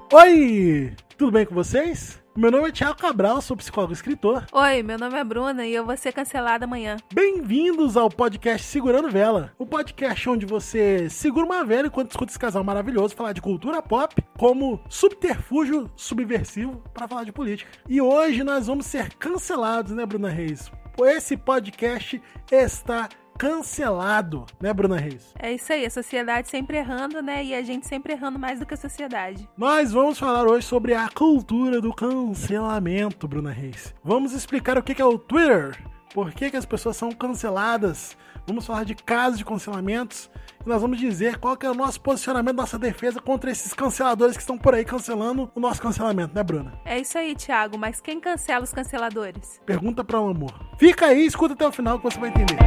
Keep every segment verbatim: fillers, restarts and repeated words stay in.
Oi, tudo bem com vocês? Meu nome é Thiago Cabral, sou psicólogo e escritor. Oi, meu nome é Bruna e eu vou ser cancelada amanhã. Bem-vindos ao podcast Segurando Vela, o podcast onde você segura uma vela enquanto escuta esse casal maravilhoso falar de cultura pop como subterfúgio subversivo para falar de política. E hoje nós vamos ser cancelados, né, Bruna Reis? Esse podcast está cancelado, né, Bruna Reis? É isso aí, a sociedade sempre errando, né? E a gente sempre errando mais do que a sociedade. Nós vamos falar hoje sobre a cultura do cancelamento, Bruna Reis. Vamos explicar o que é o Twitter, por que que as pessoas são canceladas. Vamos falar de casos de cancelamentos e nós vamos dizer qual que é o nosso posicionamento, nossa defesa contra esses canceladores que estão por aí cancelando o nosso cancelamento, né, Bruna? É isso aí, Thiago, mas quem cancela os canceladores? Pergunta para o amor. Fica aí, escuta até o final que você vai entender.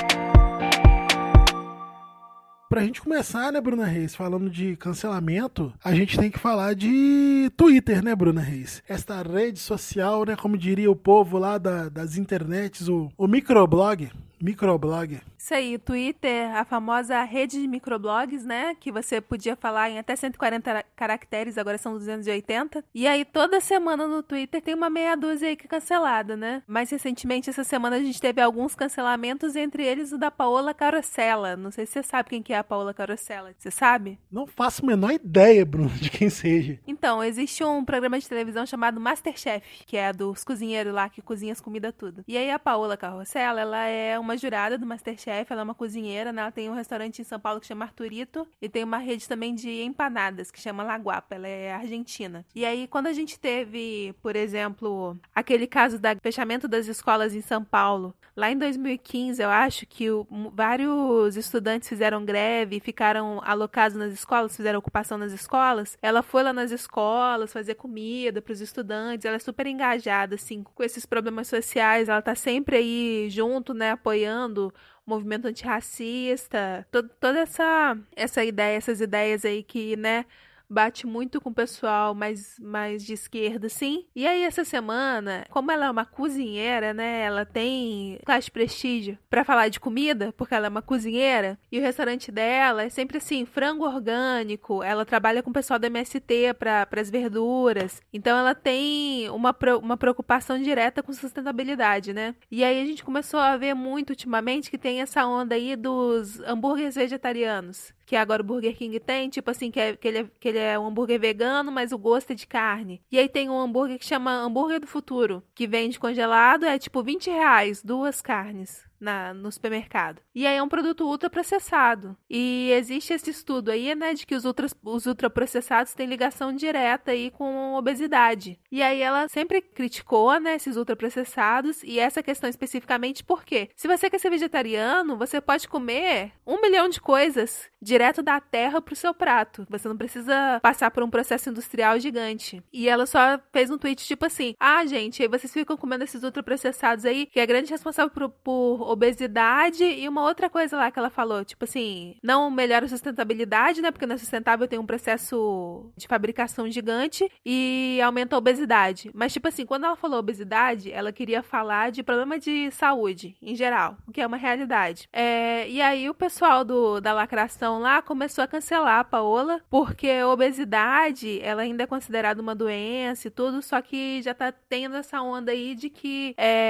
Pra gente começar, né, Bruna Reis, falando de cancelamento, a gente tem que falar de Twitter, né, Bruna Reis? Esta rede social, né, como diria o povo lá da, das internets, o, o microblog, microblog. Isso aí, o Twitter, a famosa rede de microblogs, né, que você podia falar em até cento e quarenta caracteres, agora são duzentos e oitenta. E aí, toda semana no Twitter tem uma meia dúzia aí que é cancelada, né? Mais recentemente, essa semana, a gente teve alguns cancelamentos, entre eles o da Paola Carosella. Não sei se você sabe quem que é a Paola Carosella. Você sabe? Não faço a menor ideia, Bruno, de quem seja. Então, existe um programa de televisão chamado MasterChef, que é dos cozinheiros lá, que cozinha as comidas tudo. E aí, a Paola Carosella, ela é uma jurada do MasterChef, ela é uma cozinheira, né? Ela tem um restaurante em São Paulo que chama Arturito e tem uma rede também de empanadas que chama La Guapa, ela é argentina. E aí, quando a gente teve, por exemplo, aquele caso do fechamento das escolas em São Paulo, lá em dois mil e quinze, eu acho que o, vários estudantes fizeram greve, ficaram alocados nas escolas, fizeram ocupação nas escolas, ela foi lá nas escolas fazer comida para os estudantes, ela é super engajada, assim, com esses problemas sociais, ela tá sempre aí junto, né, apoiando movimento antirracista, todo, toda essa, essa ideia, essas ideias aí que, né, bate muito com o pessoal mais, mais de esquerda, assim. E aí, essa semana, como ela é uma cozinheira, né, ela tem classe de prestígio pra falar de comida, porque ela é uma cozinheira, e o restaurante dela é sempre assim, frango orgânico, ela trabalha com o pessoal do M S T para as verduras, então ela tem uma, uma preocupação direta com sustentabilidade, né. E aí a gente começou a ver muito ultimamente que tem essa onda aí dos hambúrgueres vegetarianos, que agora o Burger King tem, tipo assim, que, é, que, ele é, que ele é um hambúrguer vegano, mas o gosto é de carne. E aí tem um hambúrguer que chama hambúrguer do futuro, que vende congelado, é tipo vinte reais, duas carnes. Na, no supermercado. E aí é um produto ultraprocessado. E existe esse estudo aí, né, de que os, ultra, os ultraprocessados têm ligação direta aí com obesidade. E aí ela sempre criticou, né, esses ultraprocessados e essa questão especificamente porque se você quer ser vegetariano, você pode comer um milhão de coisas direto da terra pro seu prato. Você não precisa passar por um processo industrial gigante. E ela só fez um tweet tipo assim, ah, gente, aí vocês ficam comendo esses ultraprocessados aí, que é a grande responsável por, por obesidade e uma outra coisa lá que ela falou, tipo assim, não melhora a sustentabilidade, né, porque não é sustentável, tem um processo de fabricação gigante e aumenta a obesidade. Mas, tipo assim, quando ela falou obesidade, ela queria falar de problema de saúde, em geral, o que é uma realidade. É, e aí o pessoal do, da lacração lá começou a cancelar a Paola, porque a obesidade, ela ainda é considerada uma doença e tudo, só que já tá tendo essa onda aí de que,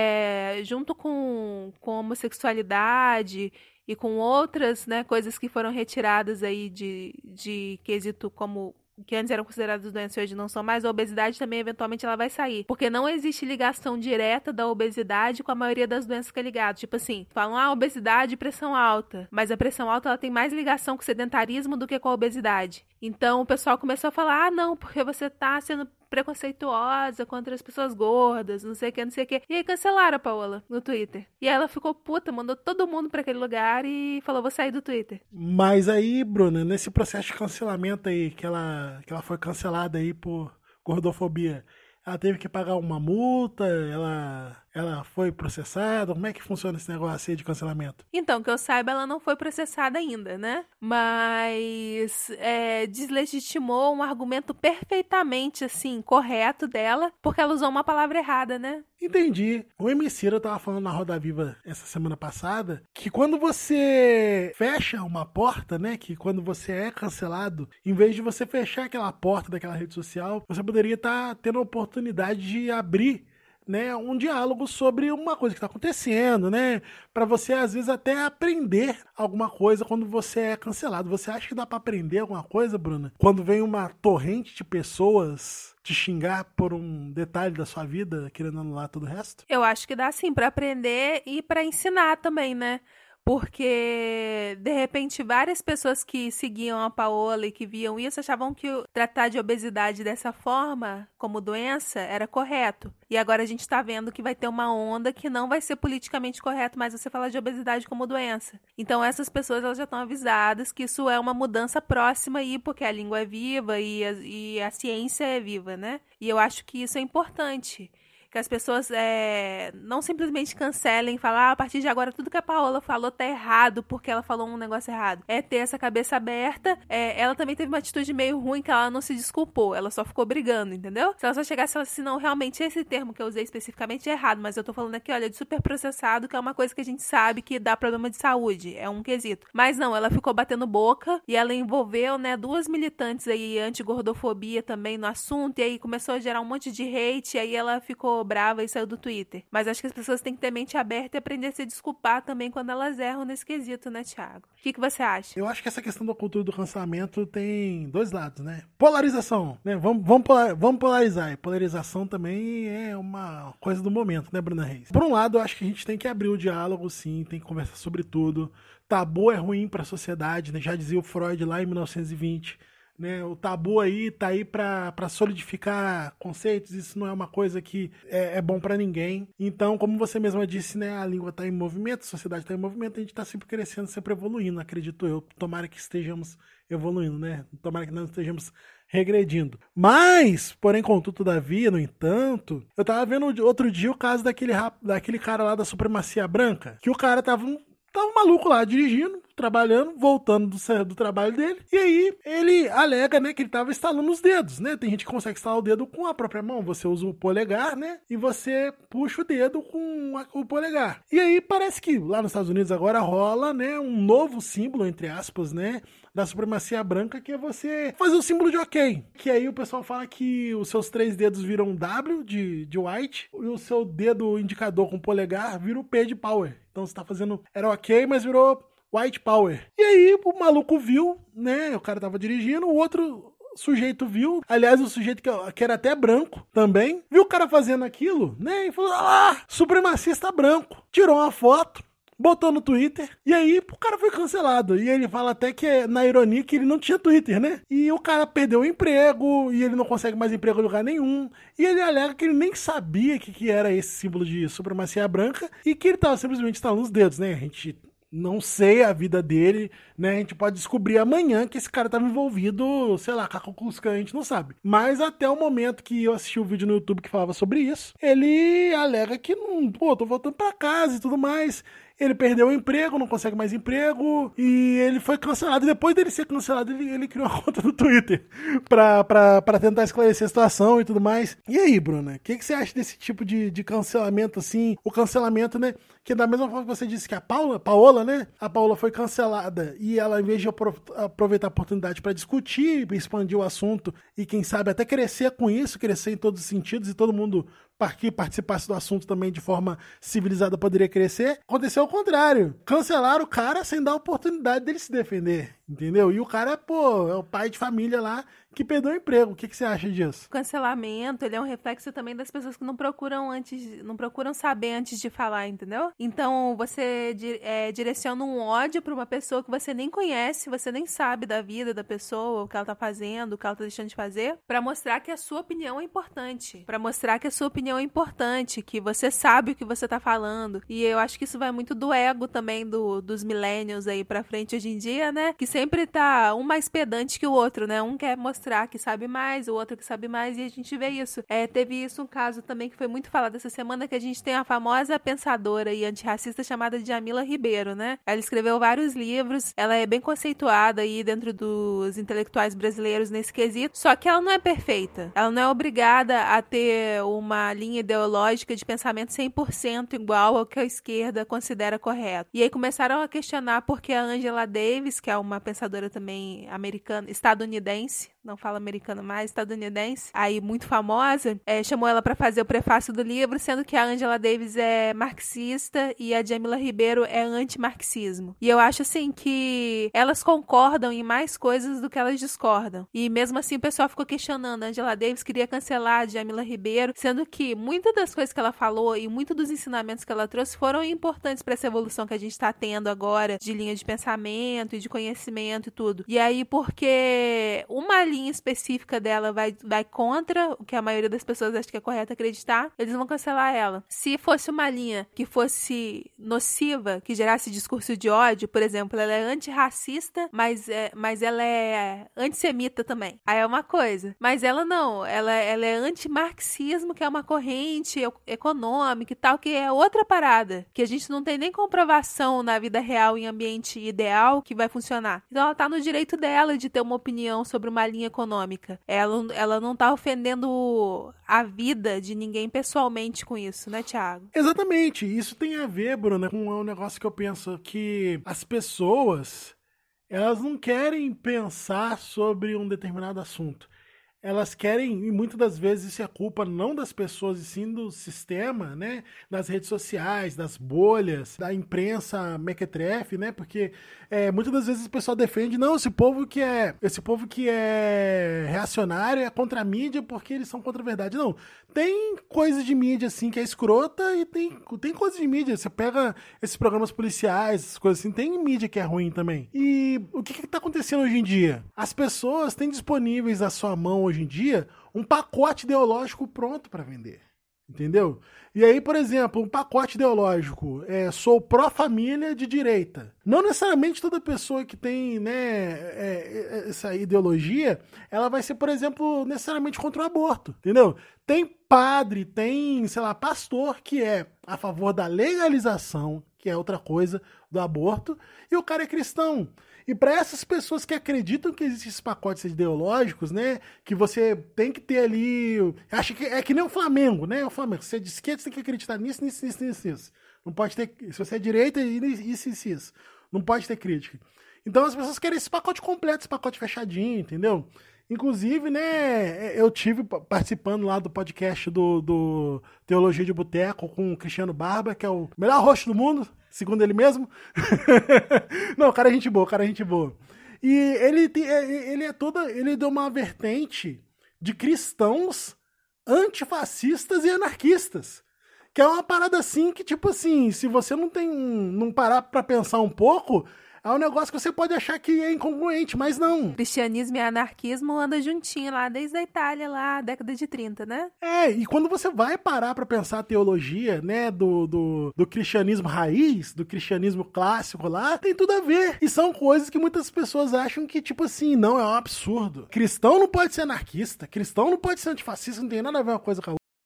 é, junto com, com homossexualidade e com outras, né, coisas que foram retiradas aí de, de quesito como que antes eram consideradas doenças e hoje não são mais, a obesidade também eventualmente ela vai sair, porque não existe ligação direta da obesidade com a maioria das doenças que é ligada, tipo assim, falam, ah, obesidade e pressão alta, mas a pressão alta ela tem mais ligação com o sedentarismo do que com a obesidade, então o pessoal começou a falar, ah, não, porque você tá sendo preconceituosa contra as pessoas gordas, não sei o que, não sei o que. E aí cancelaram a Paola no Twitter. E aí ela ficou puta, mandou todo mundo pra aquele lugar e falou, vou sair do Twitter. Mas aí, Bruna, nesse processo de cancelamento aí, que ela, que ela foi cancelada aí por gordofobia, ela teve que pagar uma multa, ela, ela foi processada? Como é que funciona esse negócio aí de cancelamento? Então, que eu saiba, ela não foi processada ainda, né? Mas é, deslegitimou um argumento perfeitamente, assim, correto dela, porque ela usou uma palavra errada, né? Entendi. O Emicida tava falando na Roda Viva essa semana passada que quando você fecha uma porta, né, que quando você é cancelado, em vez de você fechar aquela porta daquela rede social, você poderia estar tendo a oportunidade de abrir, né, um diálogo sobre uma coisa que está acontecendo, né, para você às vezes até aprender alguma coisa quando você é cancelado. Você acha que dá para aprender alguma coisa, Bruna? Quando vem uma torrente de pessoas te xingar por um detalhe da sua vida, querendo anular todo o resto? Eu acho que dá sim para aprender e para ensinar também, né? Porque, de repente, várias pessoas que seguiam a Paola e que viam isso achavam que tratar de obesidade dessa forma, como doença, era correto. E agora a gente tá vendo que vai ter uma onda que não vai ser politicamente correto mais você falar de obesidade como doença. Então, essas pessoas elas já estão avisadas que isso é uma mudança próxima aí, porque a língua é viva e a, e a ciência é viva, né? E eu acho que isso é importante. Que as pessoas é, não simplesmente cancelem e falar, ah, a partir de agora tudo que a Paola falou tá errado porque ela falou um negócio errado. É ter essa cabeça aberta. É, ela também teve uma atitude meio ruim que ela não se desculpou, ela só ficou brigando, entendeu? Se ela só chegasse e falasse assim, não, realmente esse termo que eu usei especificamente é errado, mas eu tô falando aqui, olha, de super processado, que é uma coisa que a gente sabe que dá problema de saúde, é um quesito. Mas não, ela ficou batendo boca e ela envolveu, né, duas militantes aí anti-gordofobia também no assunto, e aí começou a gerar um monte de hate, e aí ela ficou brava e saiu do Twitter. Mas acho que as pessoas têm que ter mente aberta e aprender a se desculpar também quando elas erram nesse quesito, né, Thiago? O que, que você acha? Eu acho que essa questão da cultura do cancelamento tem dois lados, né? Polarização, né? Vamos, vamos, polar, vamos polarizar. E polarização também é uma coisa do momento, né, Bruna Reis? Por um lado, eu acho que a gente tem que abrir o diálogo, sim, tem que conversar sobre tudo. Tabu é ruim para a sociedade, né? Já dizia o Freud lá em mil novecentos e vinte. Né, o tabu aí tá aí pra, pra solidificar conceitos, isso não é uma coisa que é, é bom pra ninguém. Então, como você mesma disse, né, a língua tá em movimento, a sociedade tá em movimento, a gente tá sempre crescendo, sempre evoluindo, acredito eu. Tomara que estejamos evoluindo, né? Tomara que não estejamos regredindo. Mas, porém, contudo, todavia, no entanto, eu tava vendo outro dia o caso daquele, daquele cara lá da supremacia branca, que o cara tava um Tava um maluco lá dirigindo, trabalhando, voltando do, do trabalho dele. E aí ele alega, né, que ele tava estalando os dedos, né? Tem gente que consegue estalar o dedo com a própria mão. Você usa o polegar, né? E você puxa o dedo com a, o polegar. E aí parece que lá nos Estados Unidos agora rola, né, um novo símbolo, entre aspas, né, da supremacia branca, que é você fazer o símbolo de ok. Que aí o pessoal fala que os seus três dedos viram um W de, de white e o seu dedo indicador com o polegar vira o P de power. Então você tá fazendo... Era ok, mas virou white power. E aí o maluco viu, né? O cara tava dirigindo, o outro sujeito viu. Aliás, o sujeito que, que era até branco também. Viu o cara fazendo aquilo, né? E falou, ah, supremacista branco. Tirou uma foto. Botou no Twitter, e aí o cara foi cancelado. E ele fala até que, é, na ironia, que ele não tinha Twitter, né? E o cara perdeu o emprego, e ele não consegue mais emprego em lugar nenhum. E ele alega que ele nem sabia que, que era esse símbolo de supremacia branca, e que ele tava simplesmente estalando os dedos, né? A gente não sei a vida dele, né? A gente pode descobrir amanhã que esse cara tava envolvido, sei lá, com a Ku Klux Klan, a gente não sabe. Mas até o momento que eu assisti o vídeo no YouTube que falava sobre isso, ele alega que, não, pô, tô voltando pra casa e tudo mais. Ele perdeu o emprego, não consegue mais emprego, e ele foi cancelado. E depois dele ser cancelado, ele, ele criou uma conta no Twitter pra, pra, pra tentar esclarecer a situação e tudo mais. E aí, Bruna, o que, que você acha desse tipo de, de cancelamento, assim? O cancelamento, né? Que da mesma forma que você disse que a Paula, Paola, né? A Paola foi cancelada e ela, em vez de aproveitar a oportunidade pra discutir, expandir o assunto e, quem sabe, até crescer com isso, crescer em todos os sentidos e todo mundo que participasse do assunto também de forma civilizada poderia crescer, aconteceu ao contrário. Cancelaram o cara sem dar a oportunidade dele se defender, entendeu? E o cara, pô, é o pai de família lá que perdeu o emprego. O que, que você acha disso? O cancelamento, ele é um reflexo também das pessoas que não procuram antes, não procuram saber antes de falar, entendeu? Então, você é, direciona um ódio pra uma pessoa que você nem conhece, você nem sabe da vida da pessoa, o que ela tá fazendo, o que ela tá deixando de fazer, pra mostrar que a sua opinião é importante. Pra mostrar que a sua opinião é importante, que você sabe o que você tá falando. E eu acho que isso vai muito do ego também do, dos millennials aí pra frente hoje em dia, né? Que sempre tá um mais pedante que o outro, né? Um quer mostrar que sabe mais, o outro que sabe mais, e a gente vê isso. É, teve isso um caso também que foi muito falado essa semana, que a gente tem a famosa pensadora e antirracista chamada Djamila Ribeiro, né? Ela escreveu vários livros, ela é bem conceituada aí dentro dos intelectuais brasileiros nesse quesito, só que ela não é perfeita. Ela não é obrigada a ter uma linha ideológica de pensamento cem por cento igual ao que a esquerda considera correto. E aí começaram a questionar porque a Angela Davis, que é uma pensadora também americana, estadunidense, não fala americana mais, estadunidense, aí muito famosa, é, chamou ela para fazer o prefácio do livro, sendo que a Angela Davis é marxista e a Djamila Ribeiro é anti-marxismo. E eu acho, assim, que elas concordam em mais coisas do que elas discordam. E mesmo assim o pessoal ficou questionando. A Angela Davis queria cancelar a Djamila Ribeiro, sendo que muitas das coisas que ela falou e muitos dos ensinamentos que ela trouxe foram importantes para essa evolução que a gente está tendo agora, de linha de pensamento e de conhecimento e tudo. E aí, porque uma linha específica dela vai, vai contra o que a maioria das pessoas acha que é correto acreditar, eles vão cancelar ela. Se fosse uma linha que fosse nociva, que gerasse discurso de ódio, por exemplo, ela é antirracista, mas, é, mas ela é antissemita também. Aí é uma coisa. Mas ela não, ela, ela é antimarxismo, que é uma corrente econômica e tal, que é outra parada, que a gente não tem nem comprovação na vida real, em ambiente ideal, que vai funcionar. Então ela tá no direito dela de ter uma opinião sobre uma linha econômica. Ela, ela não tá ofendendo a vida de ninguém pessoalmente com isso, né, Thiago? Exatamente. Isso tem a ver, Bruna, com um negócio que eu penso que as pessoas, elas não querem pensar sobre um determinado assunto. Elas querem, e muitas das vezes isso é culpa não das pessoas, e sim do sistema, né? Das redes sociais, das bolhas, da imprensa mequetrefe, né? Porque é, muitas das vezes o pessoal defende, não, esse povo que é esse povo que é reacionário é contra a mídia porque eles são contra a verdade. Não, tem coisa de mídia, assim, que é escrota e tem, tem coisa de mídia. Você pega esses programas policiais, essas coisas assim, tem mídia que é ruim também. E o que que tá acontecendo hoje em dia? As pessoas têm disponíveis à sua mão hoje em dia um pacote ideológico pronto para vender, entendeu? E aí, por exemplo, um pacote ideológico, é, sou pró-família de direita. Não necessariamente toda pessoa que tem, né, é, essa ideologia, ela vai ser, por exemplo, necessariamente contra o aborto, entendeu? Tem padre, tem, sei lá, pastor que é a favor da legalização, que é outra coisa, do aborto, e o cara é cristão. E para essas pessoas que acreditam que existem esses pacotes ideológicos, né, que você tem que ter ali, acho que é que nem o Flamengo, né, o Flamengo, se você é de esquerda, você tem que acreditar nisso, nisso, nisso, nisso, nisso. Não pode ter, se você é direita, isso, isso, isso. Não pode ter crítica. Então as pessoas querem esse pacote completo, esse pacote fechadinho, entendeu? Inclusive, né, eu tive participando lá do podcast do, do Teologia de Boteco com o Cristiano Barba, que é o melhor host do mundo, segundo ele mesmo. Não, o cara é gente boa, o cara é gente boa. E ele, ele é toda, ele deu uma vertente de cristãos antifascistas e anarquistas. Que é uma parada assim que, tipo assim, se você não tem, não parar pra pensar um pouco, é um negócio que você pode achar que é incongruente, mas não. Cristianismo e anarquismo andam juntinho lá, desde a Itália, lá, década de trinta, né? É, e quando você vai parar pra pensar a teologia, né, do, do, do cristianismo raiz, do cristianismo clássico lá, tem tudo a ver. E são coisas que muitas pessoas acham que, tipo assim, não, é um absurdo. Cristão não pode ser anarquista, cristão não pode ser antifascista, não tem nada a ver uma coisa com a outra.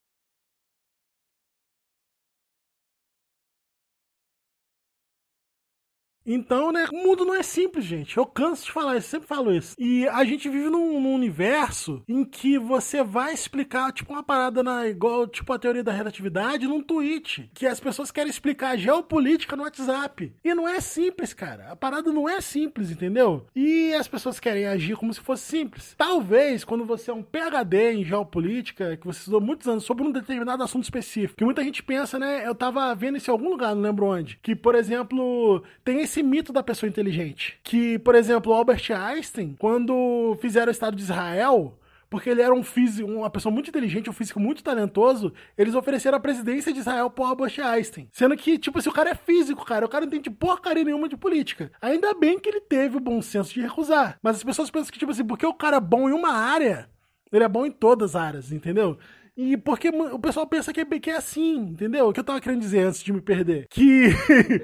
Então, né, o mundo não é simples, gente. Eu canso de falar isso, sempre falo isso. E a gente vive num, num universo em que você vai explicar, tipo, uma parada na, igual, tipo, a teoria da relatividade num tweet. Que as pessoas querem explicar a geopolítica no WhatsApp. E não é simples, cara. A parada não é simples, entendeu? E as pessoas querem agir como se fosse simples. Talvez, quando você é um P H D em geopolítica, que você estudou muitos anos sobre um determinado assunto específico, que muita gente pensa, né, eu tava vendo isso em algum lugar, não lembro onde, que, por exemplo, tem esse esse mito da pessoa inteligente. Que, por exemplo, Albert Einstein, quando fizeram o Estado de Israel, porque ele era um físico, uma pessoa muito inteligente, um físico muito talentoso, eles ofereceram a presidência de Israel pro Albert Einstein. Sendo que, tipo assim, o cara é físico, cara, o cara não tem tipo, porcaria nenhuma de política. Ainda bem que ele teve o bom senso de recusar. Mas as pessoas pensam que, tipo assim, porque o cara é bom em uma área, ele é bom em todas as áreas, entendeu? E porque o pessoal pensa que é, que é assim, entendeu? O que eu tava querendo dizer antes de me perder? Que...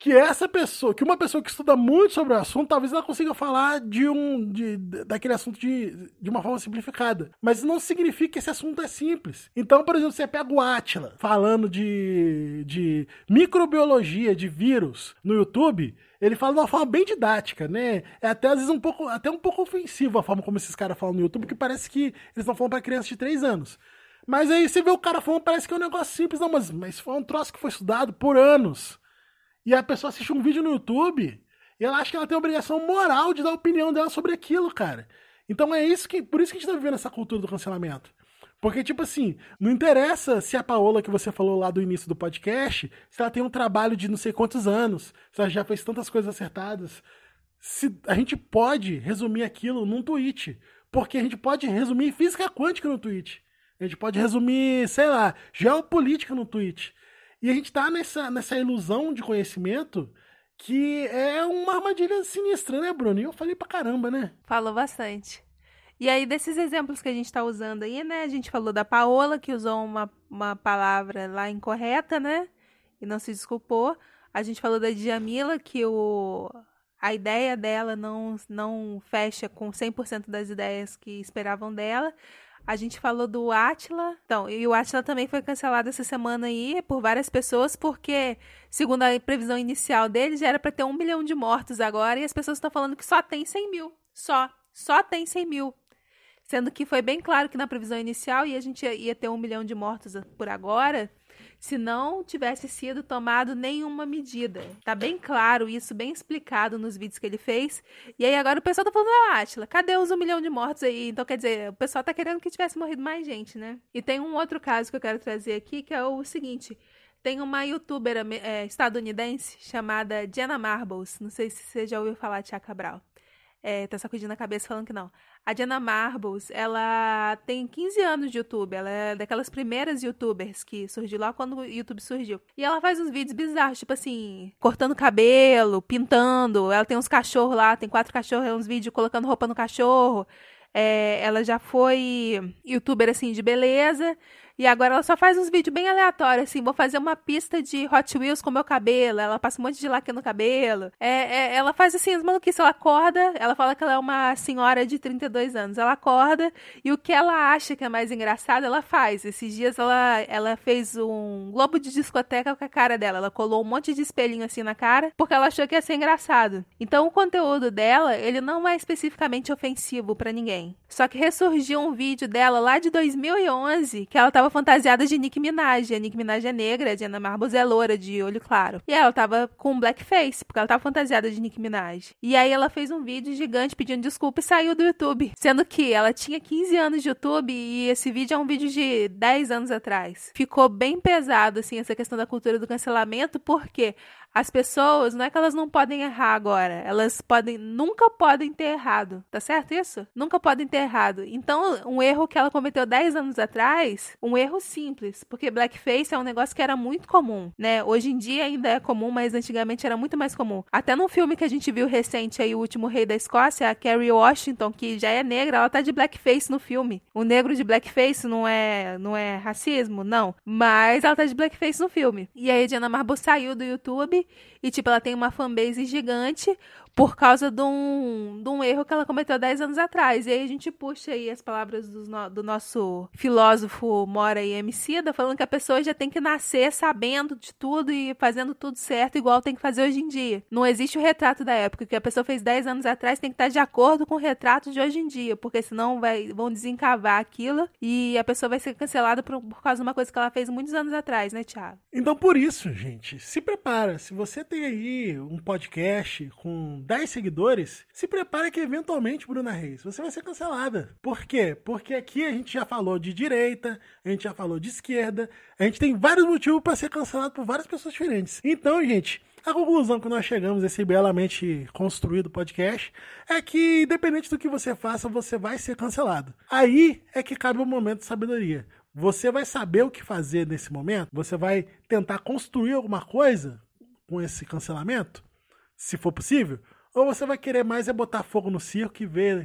que essa pessoa, que uma pessoa que estuda muito sobre o assunto, talvez ela consiga falar de um, de, daquele assunto de, de uma forma simplificada. Mas não significa que esse assunto é simples. Então, por exemplo, você pega o Átila falando de, de microbiologia, de vírus no YouTube, ele fala de uma forma bem didática, né? É até às vezes um pouco, até um pouco ofensivo a forma como esses caras falam no YouTube, que parece que eles estão falando para crianças de três anos. Mas aí você vê o cara falando, parece que é um negócio simples. Não, mas, mas foi um troço que foi estudado por anos. E a pessoa assiste um vídeo no YouTube e ela acha que ela tem a obrigação moral de dar a opinião dela sobre aquilo, cara. Então é isso que, por isso que a gente tá vivendo essa cultura do cancelamento. Porque, tipo assim, não interessa se a Paola que você falou lá do início do podcast, se ela tem um trabalho de não sei quantos anos, se ela já fez tantas coisas acertadas. Se a gente pode resumir aquilo num tweet. Porque a gente pode resumir física quântica no tweet. A gente pode resumir, sei lá, geopolítica no tweet. E a gente tá nessa, nessa ilusão de conhecimento que é uma armadilha sinistra, né, Bruno? E eu falei pra caramba, né? Falou bastante. E aí, desses exemplos que a gente tá usando aí, né? A gente falou da Paola, que usou uma, uma palavra lá incorreta, né? E não se desculpou. A gente falou da Djamila, que o... a ideia dela não, não fecha com cem por cento das ideias que esperavam dela. A gente falou do Átila. Então, e o Átila também foi cancelado essa semana aí por várias pessoas, porque, segundo a previsão inicial dele, já era para ter um milhão de mortos agora, e as pessoas estão falando que só tem cem mil. Só. Só tem cem mil. Sendo que foi bem claro que na previsão inicial ia, a gente ia, ia ter um milhão de mortos por agora, se não tivesse sido tomado nenhuma medida. Tá bem claro isso, bem explicado nos vídeos que ele fez. E aí agora o pessoal tá falando, ah, Átila, cadê os um milhão de mortos aí? Então, quer dizer, o pessoal tá querendo que tivesse morrido mais gente, né? E tem um outro caso que eu quero trazer aqui, que é o seguinte. Tem uma youtuber é, estadunidense chamada Jenna Marbles. Não sei se você já ouviu falar de Tia Cabral. É, tá sacudindo a cabeça falando que não. A Jenna Marbles, ela tem quinze anos de YouTube. Ela é daquelas primeiras youtubers que surgiu lá quando o YouTube surgiu. E ela faz uns vídeos bizarros, tipo assim, cortando cabelo, pintando. Ela tem uns cachorros lá, tem quatro cachorros, uns vídeos colocando roupa no cachorro. É, ela já foi youtuber, assim, de beleza. E agora ela só faz uns vídeos bem aleatórios, assim, vou fazer uma pista de Hot Wheels com meu cabelo, ela passa um monte de laque no cabelo. É, é, ela faz, assim, as maluquices, ela acorda, ela fala que ela é uma senhora de trinta e dois anos, ela acorda e o que ela acha que é mais engraçado, ela faz. Esses dias ela, ela fez um globo de discoteca com a cara dela, ela colou um monte de espelhinho, assim, na cara, porque ela achou que ia ser engraçado. Então o conteúdo dela, ele não é especificamente ofensivo pra ninguém. Só que ressurgiu um vídeo dela lá de dois mil e onze, que ela tava fantasiada de Nicki Minaj. A Nicki Minaj é negra, a Jenna Marbles é loura, de olho claro. E ela tava com blackface, porque ela tava fantasiada de Nicki Minaj. E aí ela fez um vídeo gigante pedindo desculpa e saiu do YouTube. Sendo que ela tinha quinze anos de YouTube e esse vídeo é um vídeo de dez anos atrás. Ficou bem pesado, assim, essa questão da cultura do cancelamento, porque as pessoas, não é que elas não podem errar agora, elas podem, nunca podem ter errado, tá certo isso? Nunca podem ter errado. Então, um erro que ela cometeu dez anos atrás, um erro simples, porque blackface é um negócio que era muito comum, né? Hoje em dia ainda é comum, mas antigamente era muito mais comum. Até num filme que a gente viu recente aí, O Último Rei da Escócia, a Kerry Washington, que já é negra, ela tá de blackface no filme. O negro de blackface não é, não é racismo? Não. Mas ela tá de blackface no filme. E aí a Jenna Marbles saiu do YouTube e, tipo, ela tem uma fanbase gigante por causa de um, de um erro que ela cometeu dez anos atrás. E aí a gente puxa aí as palavras do, no, do nosso filósofo Mora e Emicida, falando que a pessoa já tem que nascer sabendo de tudo e fazendo tudo certo, igual tem que fazer hoje em dia. Não existe o retrato da época. O que a pessoa fez dez anos atrás tem que estar de acordo com o retrato de hoje em dia, porque senão vai, vão desencavar aquilo e a pessoa vai ser cancelada por, por causa de uma coisa que ela fez muitos anos atrás, né, Thiago? Então, por isso, gente, se prepara. Se você tem aí um podcast com dez seguidores, se prepara que eventualmente, Bruna Reis, você vai ser cancelada. Por quê? Porque aqui a gente já falou de direita, a gente já falou de esquerda, a gente tem vários motivos para ser cancelado por várias pessoas diferentes. Então, gente, a conclusão que nós chegamos desse belamente construído podcast é que, independente do que você faça, você vai ser cancelado. Aí é que cabe o momento de sabedoria. Você vai saber o que fazer nesse momento? Você vai tentar construir alguma coisa com esse cancelamento? Se for possível? Ou você vai querer mais é botar fogo no circo e ver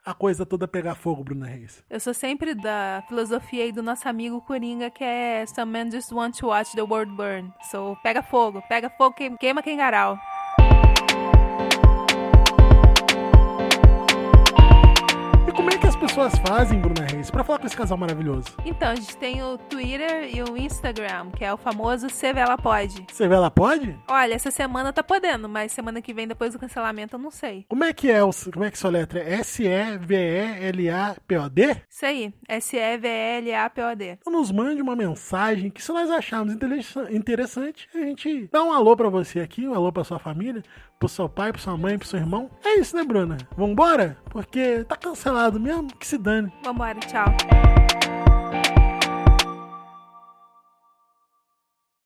a coisa toda pegar fogo, Bruna Reis? Eu sou sempre da filosofia aí do nosso amigo Coringa, que é Some men just want to watch the world burn. So, pega fogo, pega fogo, queima quem garal. Como é que as pessoas fazem, Bruna Reis, pra falar com esse casal maravilhoso? Então, a gente tem o Twitter e o Instagram, que é o famoso Sevela Pode. Sevela pode? Olha, essa semana tá podendo, mas semana que vem, depois do cancelamento, eu não sei. Como é que é, o, como é que sua letra é? S E V E L A P O D? Isso aí, S E V E L A P O D. Então nos mande uma mensagem que se nós acharmos interessante, a gente dá um alô pra você aqui, um alô pra sua família, pro seu pai, pro sua mãe, pro seu irmão. É isso, né, Bruna? Vambora? Porque tá cancelado mesmo, que se dane. Vambora, tchau.